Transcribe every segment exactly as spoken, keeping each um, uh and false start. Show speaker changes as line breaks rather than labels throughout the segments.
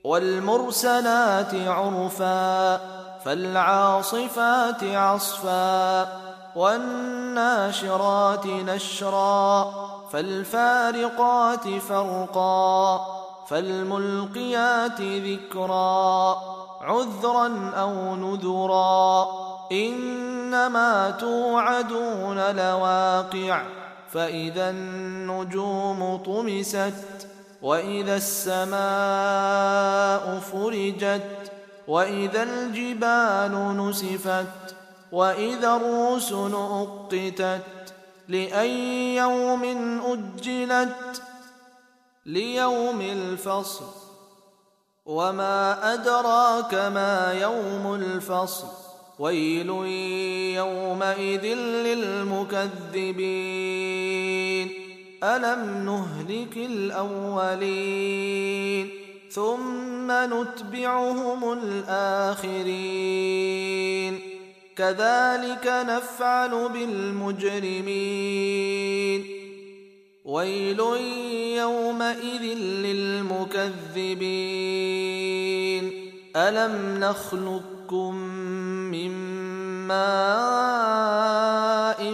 والمرسلات عرفا فالعاصفات عصفا والناشرات نشرا فالفارقات فرقا فالملقيات ذكرا عذرا أو نذرا إنما توعدون لواقع فإذا النجوم طمست وإذا السماء فرجت وإذا الجبال نسفت وإذا الرسل أقتت لأي يوم أجلت ليوم الفصل وما أدراك ما يوم الفصل ويل يومئذ للمكذبين ألم نهلك الأولين ثم نتبعهم الآخرين كذلك نفعل بالمجرمين ويل يومئذ للمكذبين ألم نخلقكم من ماء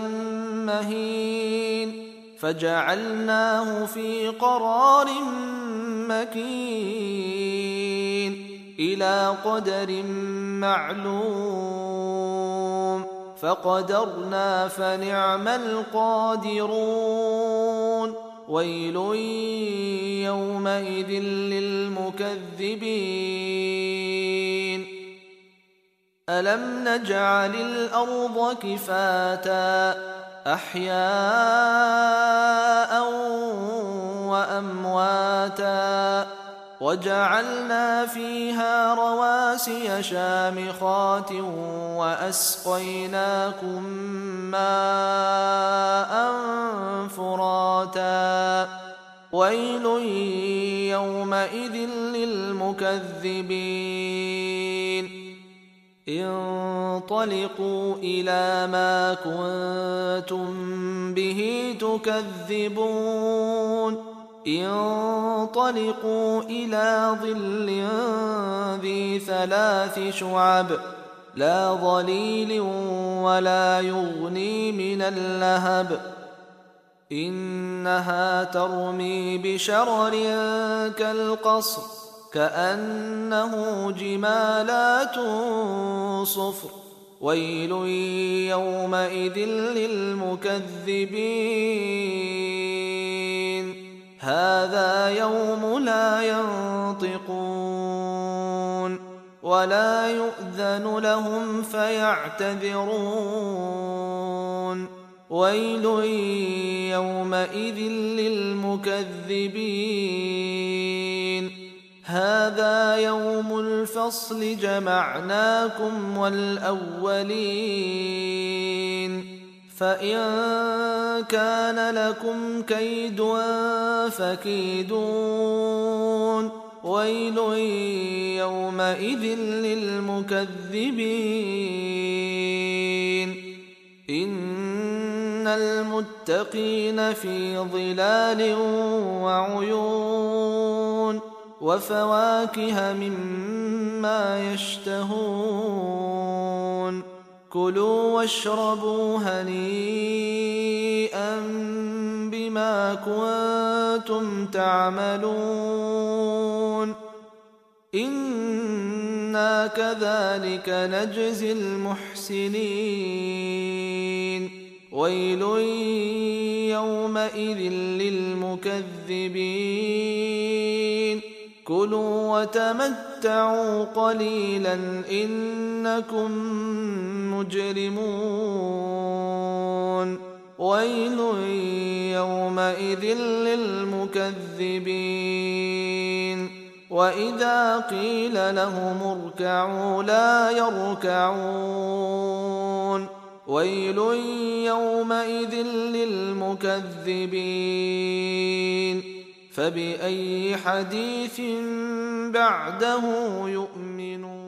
مهين فجعلناه في قرار مكين إلى قدر معلوم فقدرنا فنعم القادرون ويل يومئذ للمكذبين ألم نجعل الأرض كفاتا أحياء وأمواتا وجعلنا فيها رواسي شامخات وأسقيناكم ماء فراتا ويل يومئذ للمكذبين انطلقوا إلى ما كنتم به تكذبون انطلقوا إلى ظل ذي ثلاث شعب لا ظليل ولا يغني من اللهب إنها ترمي بشرر كالقصر كأنه جمالات صفر ويل يومئذ للمكذبين هذا يوم لا ينطقون ولا يؤذن لهم فيعتذرون ويل يومئذ للمكذبين هذا يوم الفصل جمعناكم والأولين فإن كان لكم كيد فكيدون ويل يومئذ للمكذبين إن المتقين في ظلال وعيون وفواكه مما يشتهون كلوا واشربوا هنيئا بما كنتم تعملون إنا كذلك نجزي المحسنين ويل يومئذ للمكذبين كلوا وتمتعوا قليلا إنكم مجرمون ويل يومئذ للمكذبين وإذا قيل لهم اركعوا لا يركعون ويل يومئذ للمكذبين فبأي حديث بعده يؤمنون.